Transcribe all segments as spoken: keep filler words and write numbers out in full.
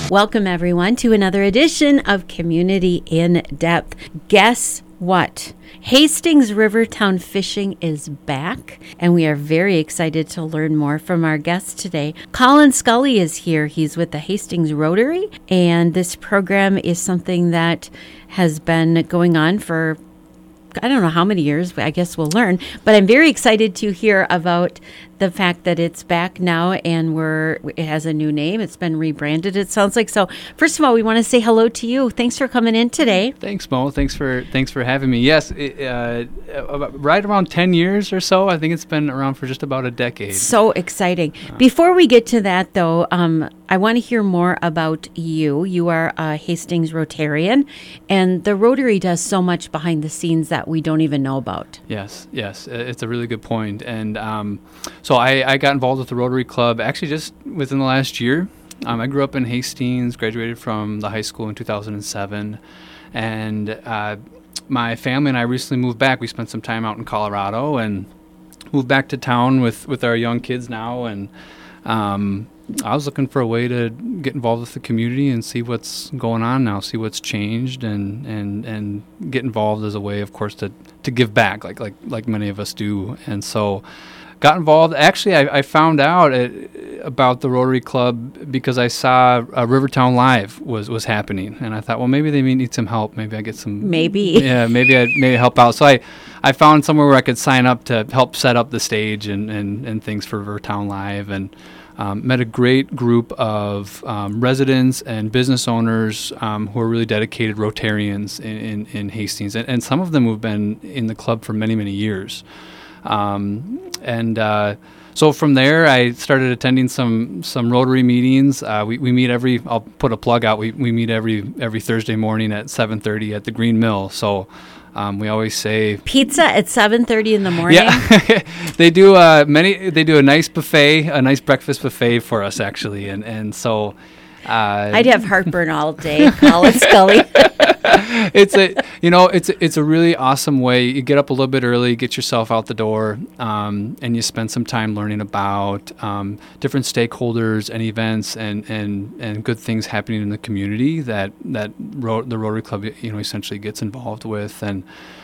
Welcome, everyone, to another edition of Community in Depth. Guess what? Hastings Rivertown Fishing is back, and we are very excited to learn more from our guest today. Colin Scully is here. He's with the Hastings Rotary, and this program is something that has been going on for I don't know how many years, but I guess we'll learn. But I'm very excited to hear about the fact that it's back now and we're it has a new name. It's been rebranded, it sounds like. So first of all, we want to say hello to you. Thanks for coming in today. Thanks, Mo. Thanks for thanks for having me. Yes, it, uh, about, right around ten years or so. I think it's been around for just about a decade. So exciting. Uh, Before we get to that, though, um, I want to hear more about you. You are a Hastings Rotarian, and the Rotary does so much behind the scenes that we don't even know about. Yes, yes. It's a really good point. And um, so I, I got involved with the Rotary Club actually just within the last year. Um, I grew up in Hastings, graduated from the high school in two thousand seven, and uh, my family and I recently moved back. We spent some time out in Colorado and moved back to town with, with our young kids now, and um, I was looking for a way to get involved with the community and see what's going on now, see what's changed, and, and, and get involved as a way, of course, to, to give back, like like like many of us do. And so got involved. Actually, I, I found out it, about the Rotary Club because I saw uh, Rivertown Live was, was happening, and I thought, well, maybe they need some help. Maybe I get some. Maybe. Yeah, maybe I maybe help out. So I, I found somewhere where I could sign up to help set up the stage and, and, and things for Rivertown Live, and um, met a great group of um, residents and business owners um, who are really dedicated Rotarians in, in, in Hastings, and, and some of them who've been in the club for many, many years. Um, and uh, so from there, I started attending some some Rotary meetings. Uh, we, we meet every, I'll put a plug out, we, we meet every every Thursday morning at seven thirty at the Green Mill. So um, we always say... Pizza at seven thirty in the morning? Yeah, they do uh, many. They do a nice buffet, a nice breakfast buffet for us, actually. And, and so... Uh, I'd have heartburn all day, Colin Scully. It's a, you know, it's a, it's a really awesome way. You get up a little bit early, get yourself out the door, um, and you spend some time learning about um, different stakeholders and events and, and, and good things happening in the community that that ro- the Rotary Club, you know, essentially gets involved with. And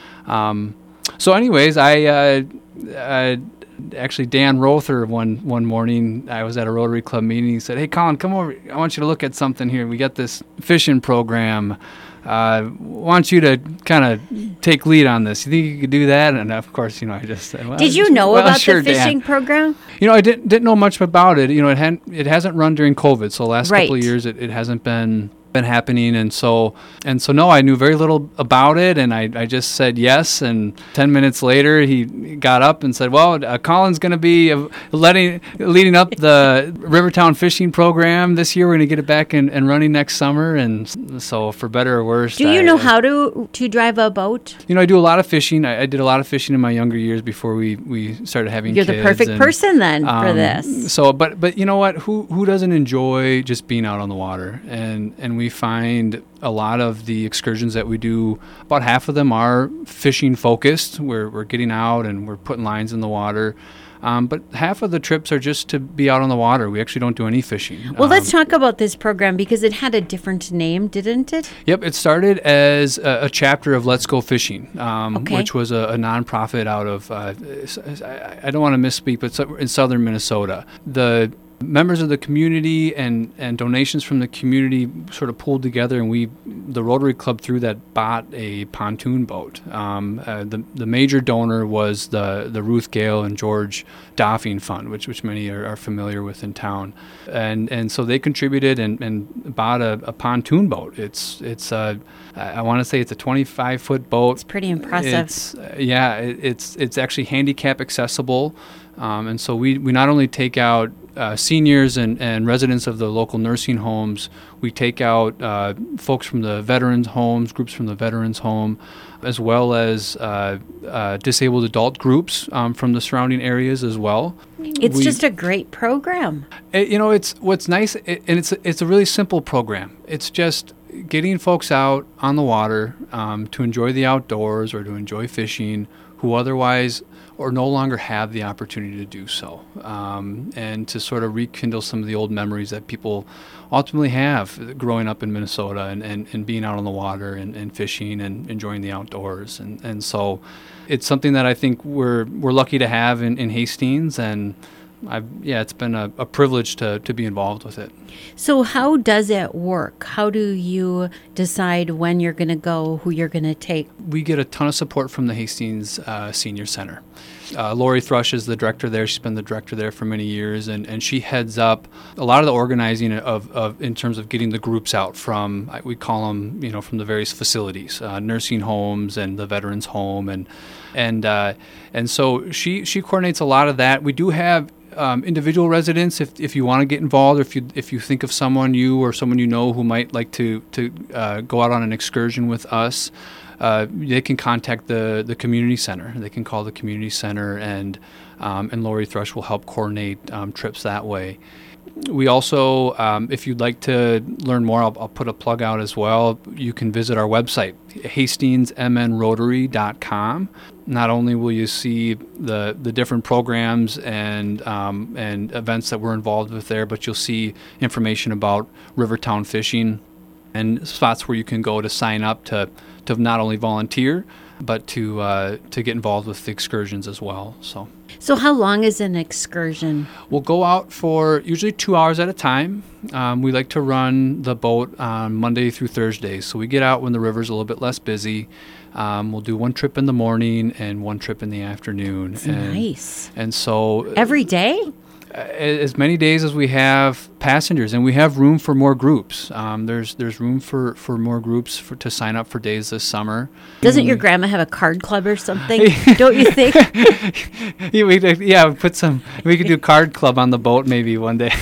um, so, anyways, I. Uh, uh, Actually, Dan Rother, one one morning, I was at a Rotary Club meeting. He said, "Hey, Colin, come over. I want you to look at something here. We got this fishing program. Uh, want you to kind of take lead on this. You think you could do that?" And of course, you know, I just said, well, Did you know well, about sure, the fishing Dan. program? You know, I didn't didn't know much about it. You know, it hadn't it hasn't run during COVID, so the last Right. couple of years it, it hasn't been. been happening, and so and so no I knew very little about it, and I, I just said yes, and ten minutes later he got up and said, well, uh, Colin's going to be uh, letting leading up the Rivertown fishing program this year. We're going to get it back and, and running next summer. And so for better or worse, Do you I, know I, how to to drive a boat? you know, I do a lot of fishing. I, I did a lot of fishing in my younger years before we, we started having You're kids. the perfect and, person then for um, this. So, but but you know what? Who who doesn't enjoy just being out on the water? And and we find a lot of the excursions that we do, about half of them are fishing focused. We're we're getting out and we're putting lines in the water. Um, but half of the trips are just to be out on the water. We actually don't do any fishing. Well, um, let's talk about this program because it had a different name, didn't it? Yep, it started as a, a chapter of Let's Go Fishing, um, Okay. which was a, a nonprofit out of, uh, I, I don't want to misspeak, but so- in southern Minnesota. The members of the community and, and donations from the community sort of pulled together, and we, the Rotary Club through that, bought a pontoon boat. Um, uh, the the major donor was the, the Ruth Gale and George Doffing Fund, which which many are, are familiar with in town, and and so they contributed and, and bought a, a pontoon boat. It's it's a I want to say it's a twenty-five foot boat. It's pretty impressive. It's, uh, yeah, it, it's it's actually handicap accessible. Um, and so we, we not only take out uh, seniors and, and residents of the local nursing homes, we take out uh, folks from the veterans homes, groups from the veterans home, as well as uh, uh, disabled adult groups um, from the surrounding areas as well. It's We- just a great program. it, you know, it's what's nice, it, and it's it's a really simple program. It's just getting folks out on the water um, to enjoy the outdoors or to enjoy fishing, who otherwise or no longer have the opportunity to do so, um, and to sort of rekindle some of the old memories that people ultimately have growing up in Minnesota and, and, and being out on the water and, and fishing and enjoying the outdoors. And, and so it's something that I think we're we're lucky to have in, in Hastings, and I've, yeah, it's been a, a privilege to, to be involved with it. So how does it work? How do you decide when you're going to go, who you're going to take? We get a ton of support from the Hastings uh, Senior Center. Uh, Lori Thrush is the director there. She's been the director there for many years, and, and she heads up a lot of the organizing of, of in terms of getting the groups out from, we call them, you know, from the various facilities, uh, nursing homes and the veterans home, and and uh, and so she she coordinates a lot of that. We do have Um, individual residents, if, if you want to get involved, or if you if you think of someone you or someone you know who might like to to uh, go out on an excursion with us, uh, they can contact the, the community center. They can call the community center, and um, and Lori Thrush will help coordinate um, trips that way. We also, um, if you'd like to learn more, I'll, I'll put a plug out as well. You can visit our website, hastings m n rotary dot com. Not only will you see the the different programs and um, and events that we're involved with there, but you'll see information about Rivertown fishing and spots where you can go to sign up to, to not only volunteer, but to uh, to get involved with the excursions as well. So. So how long is an excursion? We'll go out for usually two hours at a time. Um, we like to run the boat on Monday through Thursday. So we get out when the river's a little bit less busy. Um, we'll do one trip in the morning and one trip in the afternoon. That's and, nice. And so... Every day? As many days as we have passengers, and we have room for more groups. Um, there's there's room for, for more groups for, to sign up for days this summer. Doesn't your grandma have a card club or something? Don't you think? yeah, we yeah, put some. We could do card club on the boat maybe one day.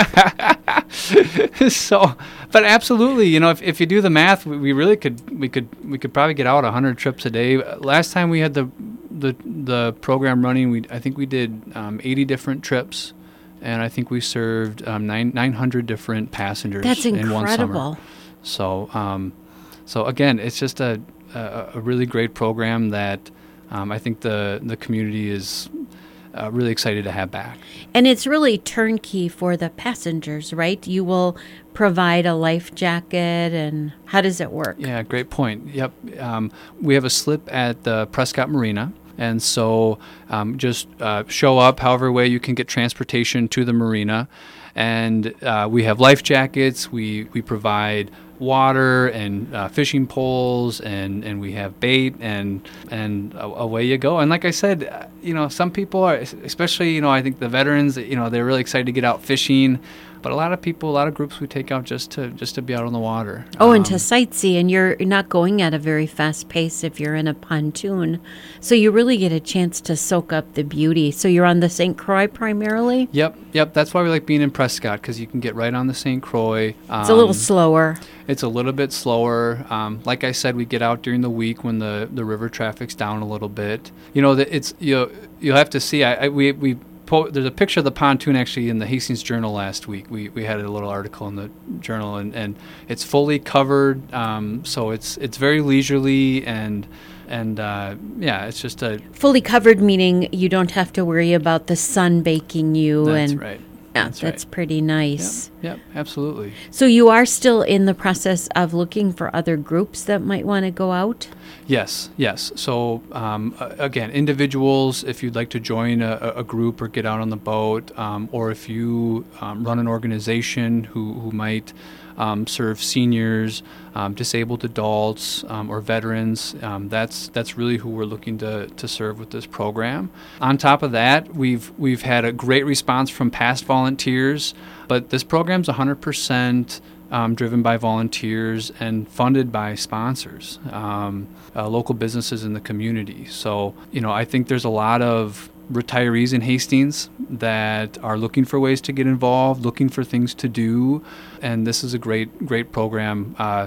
so, but absolutely, you know, if, if you do the math, we, we really could we could we could probably get out a hundred trips a day. Last time we had the the the program running, we I think we did um, eighty different trips. And I think we served um, nine nine hundred different passengers That's in one summer. incredible. So, um, so again, it's just a, a a really great program that um, I think the the community is uh, really excited to have back. And it's really turnkey for the passengers, right? You will provide a life jacket, and how does it work? Yeah, great point. Yep, um, we have a slip at the Prescott Marina. And so um, just uh, show up however way you can get transportation to the marina. And uh, we have life jackets. We, we provide water and uh, fishing poles, and, and we have bait, and and away you go. And like I said, uh, you know, some people are, especially, you know, I think the veterans, you know, they're really excited to get out fishing. But a lot of people, a lot of groups we take out just to just to be out on the water. Oh, um, and to sightsee, and you're not going at a very fast pace if you're in a pontoon. So you really get a chance to soak up the beauty. So you're on the Saint Croix primarily? Yep, yep. That's why we like being in Prescott, because you can get right on the Saint Croix. Um, It's a little slower. It's a little bit slower. Um, like I said, we get out during the week when the, the river traffic's down a little bit. You know, the, it's you know, you'll have to see. I, I we we. Po- there's a picture of the pontoon actually in the Hastings Journal last week. We we had a little article in the journal, and, and it's fully covered. Um, so it's it's very leisurely, and and uh, yeah, it's just a fully covered, meaning you don't have to worry about the sun baking you. That's and right. Yeah, that's, that's right. pretty nice. Yep, yep, absolutely. So you are still in the process of looking for other groups that might want to go out? Yes, yes. So um, uh, again, individuals, if you'd like to join a, a group or get out on the boat, um, or if you um, run an organization who, who might um, serve seniors, um, disabled adults, um, or veterans, um, that's that's really who we're looking to, to serve with this program. On top of that, we've we've had a great response from past volunteers, but this program's one hundred percent Um, driven by volunteers and funded by sponsors, um, uh, local businesses in the community. So, you know, I think there's a lot of retirees in Hastings that are looking for ways to get involved, looking for things to do, and this is a great, great program. Uh,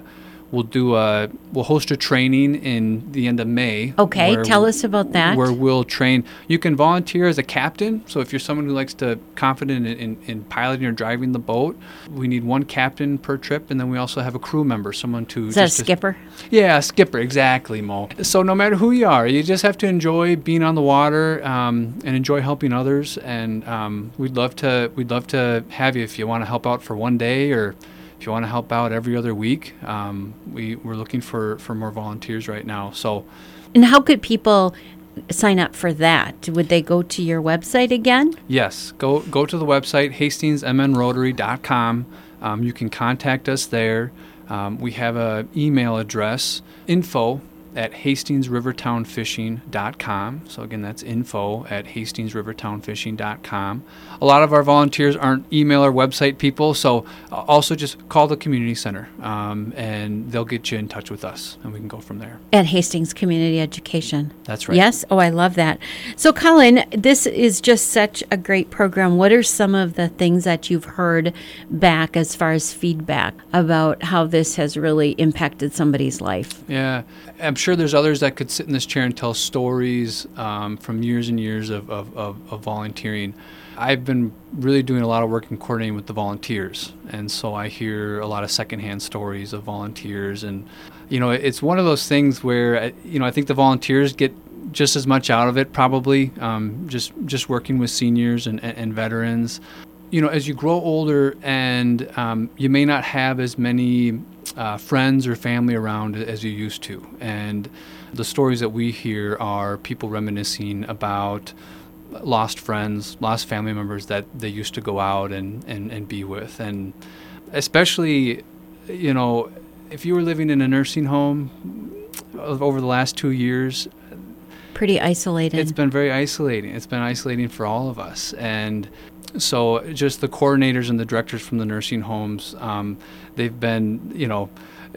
we'll do a we'll host a training in the end of May. Okay, tell us about that. Where we'll train. You can volunteer as a captain. So if you're someone who likes to confident in, in, in piloting or driving the boat, we need one captain per trip, and then we also have a crew member, someone to. Is that a just skipper? To, yeah, a skipper, exactly, Mo. So no matter who you are, you just have to enjoy being on the water um, and enjoy helping others. And um, we'd love to we'd love to have you if you want to help out for one day or. If you want to help out every other week, um, we, we're looking for, for more volunteers right now. So, and how could people sign up for that? Would they go to your website again? Yes. Go go to the website, hastings m n rotary dot com. Um, you can contact us there. Um, we have an email address, info at hastings river town fishing dot com. So again, that's info at hastings river town fishing dot com. A lot of our volunteers aren't email or website people, so also just call the community center, um, and they'll get you in touch with us, and we can go from there. At Hastings Community Education. That's right. Yes? Oh, I love that. So, Colin, this is just such a great program. What are some of the things that you've heard back as far as feedback about how this has really impacted somebody's life? Yeah. I'm sure there's others that could sit in this chair and tell stories um, from years and years of, of, of, of volunteering. I've been really doing a lot of work in coordinating with the volunteers, and so I hear a lot of secondhand stories of volunteers. And you know, it's one of those things where you know I think the volunteers get just as much out of it, probably um, just just working with seniors and, and, and veterans. You know, as you grow older and um, you may not have as many uh, friends or family around as you used to, and the stories that we hear are people reminiscing about lost friends, lost family members that they used to go out and, and, and be with. And especially, you know, if you were living in a nursing home over the last two years, pretty isolated. It's been very isolating. It's been isolating for all of us. And so just the coordinators and the directors from the nursing homes, um, they've been, you know,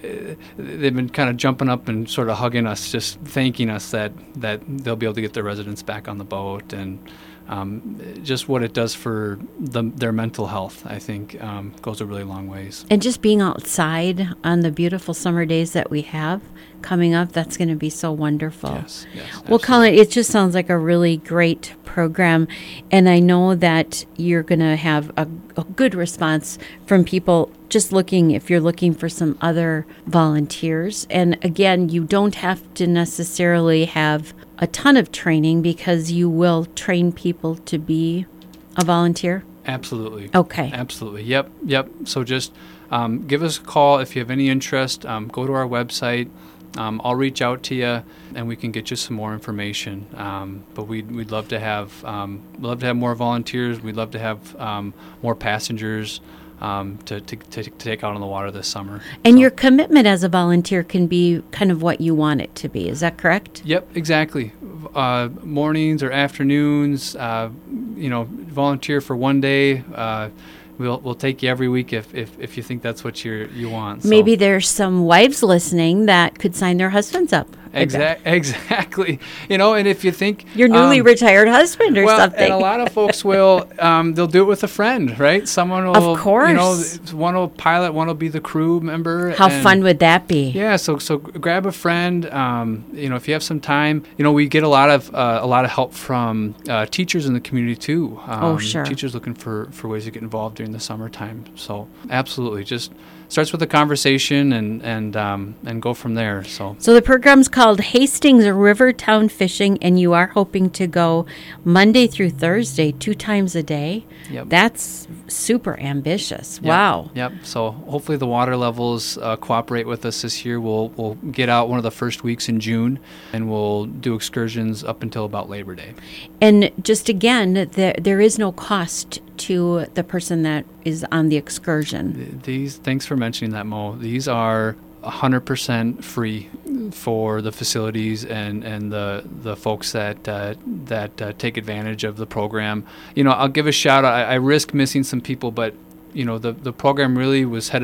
they've been kind of jumping up and sort of hugging us, just thanking us that, that they'll be able to get their residents back on the boat, and um, just what it does for the, their mental health, I think, um, goes a really long ways. And just being outside on the beautiful summer days that we have coming up, that's going to be so wonderful. Yes, yes. Well, Colin, it just sounds like a really great program, and I know that you're going to have a, a good response from people just looking, if you're looking for some other volunteers. And again, you don't have to necessarily have a ton of training because you will train people to be a volunteer. Absolutely. Okay. Absolutely. Yep. Yep. So just um, give us a call if you have any interest. Um, go to our website. Um, I'll reach out to you, and we can get you some more information. Um, but we'd we'd love to have um, we'd love to have more volunteers. We'd love to have um, more passengers um, to, to to take out on the water this summer. And so. Your commitment as a volunteer can be kind of what you want it to be. Is that correct? Yep, exactly. Uh, mornings or afternoons. Uh, you know, volunteer for one day. Uh, We'll we'll take you every week if, if, if you think that's what you you want. So. Maybe there's some wives listening that could sign their husbands up. Exactly. Exactly. You know, and if you think your newly um, retired husband or well, something. And a lot of folks will um, they'll do it with a friend, right? Someone will, of course. You know, one will pilot, one will be the crew member. How fun would that be? Yeah. So so grab a friend. Um, you know, if you have some time, you know, we get a lot of uh, a lot of help from uh, teachers in the community too. Um, oh, sure. Teachers looking for, for ways to get involved during the summertime. So absolutely, just starts with a conversation and and um, and go from there. So so the program's called Hastings River Town Fishing, and you are hoping to go Monday through Thursday, two times a day. Yep. That's super ambitious. Yep. Wow. Yep. So hopefully the water levels uh, cooperate with us this year. We'll we'll get out one of the first weeks in June, and we'll do excursions up until about Labor Day. And just again, there there is no cost to the person that is on the excursion. These, thanks for mentioning that, Mo. These are one hundred percent free for the facilities and, and the the folks that uh, that uh, take advantage of the program. You know, I'll give a shout out. I, I risk missing some people, but you know, the the program really was headed up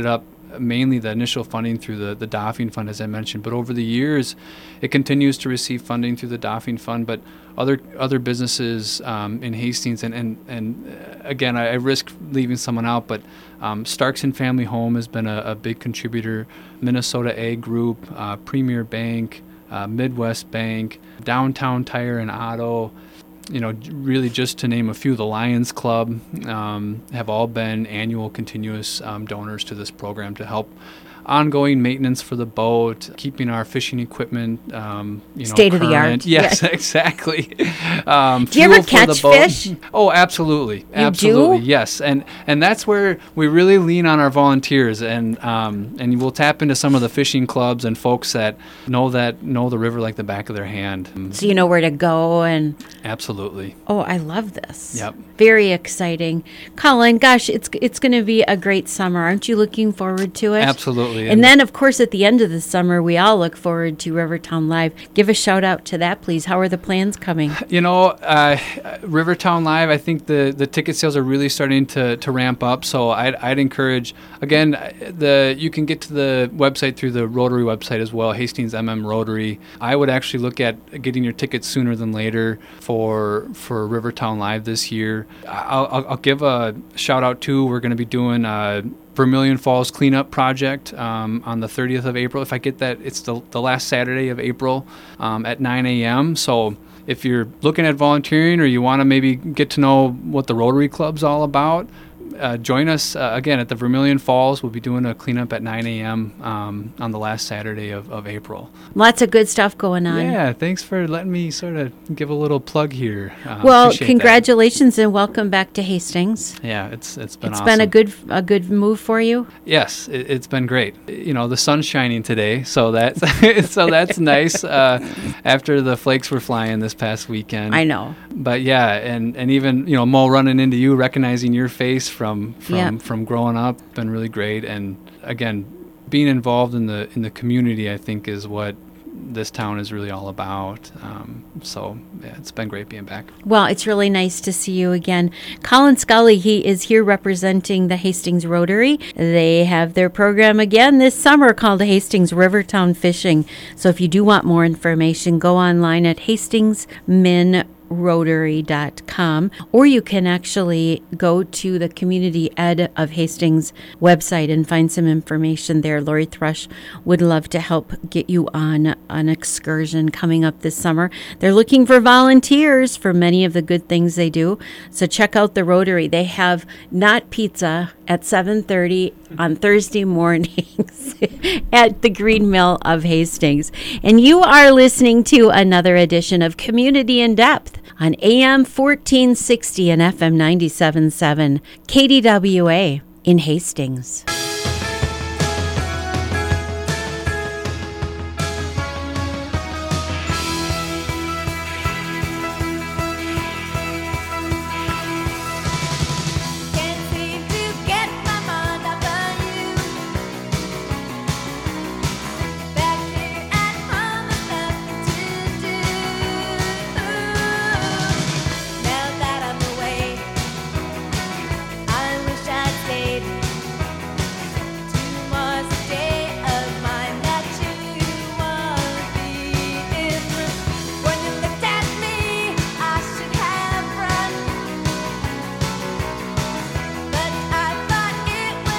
mainly the initial funding through the, the Doffing Fund, as I mentioned. But over the years, it continues to receive funding through the Doffing Fund. But other other businesses um, in Hastings, and, and, and again, I, I risk leaving someone out, but um, Starks and Family Home has been a, a big contributor. Minnesota Ag Group, uh, Premier Bank, uh, Midwest Bank, Downtown Tire and Auto, you know, really just to name a few, the Lions Club um, have all been annual continuous um, donors to this program to help ongoing maintenance for the boat, keeping our fishing equipment, um, you know, state of the art. Yes, yes. Exactly. Um, do you ever catch fish? Oh, absolutely, you absolutely, do? Yes, and and that's where we really lean on our volunteers, and um, and we'll tap into some of the fishing clubs and folks that know that know the river like the back of their hand. So you know where to go, and absolutely. Oh, I love this. Yep. Very exciting, Colin. Gosh, it's it's going to be a great summer. Aren't you looking forward to it? Absolutely. And then, of course, at the end of the summer, we all look forward to Rivertown Live. Give a shout out to that, please. How are the plans coming? You know, uh, Rivertown Live, I think the, the ticket sales are really starting to, to ramp up. So I'd, I'd encourage, again, the you can get to the website through the Rotary website as well, Hastings M M Rotary. I would actually look at getting your tickets sooner than later for for Rivertown Live this year. I'll, I'll, I'll give a shout out too. We're going to be doing a Vermilion Falls cleanup project um, on the thirtieth of April. If I get that, it's the, the last Saturday of April um, at nine a.m. So if you're looking at volunteering or you want to maybe get to know what the Rotary Club's all about, uh, join us uh, again at the Vermilion Falls. We'll be doing a cleanup at nine a.m. Um, on the last Saturday of, of April. Lots of good stuff going on. Yeah, thanks for letting me sort of give a little plug here. Uh, well, congratulations that. And welcome back to Hastings. Yeah, it's it's been it's awesome. been a good a good move for you. Yes, it, it's been great. You know, the sun's shining today, so that's so that's nice. Uh, after the flakes were flying this past weekend, I know. But yeah, and, and even you know Mo running into you, recognizing your face from from yep. from growing up, been really great. And again, being involved in the in the community, I think, is what this town is really all about. Um, so yeah, it's been great being back. Well, it's really nice to see you again. Colin Scully, he is here representing the Hastings Rotary. They have their program again this summer called Hastings Rivertown Fishing. So if you do want more information, go online at hastings min rotary dot com, or you can actually go to the Community Ed of Hastings website and find some information there. Lori Thrush would love to help get you on an excursion coming up this summer. They're looking for volunteers for many of the good things they do. So check out the Rotary. They have Not Pizza at seven thirty on Thursday mornings at the Green Mill of Hastings. And you are listening to another edition of Community in Depth on A M fourteen sixty and F M ninety-seven point seven K D W A in Hastings.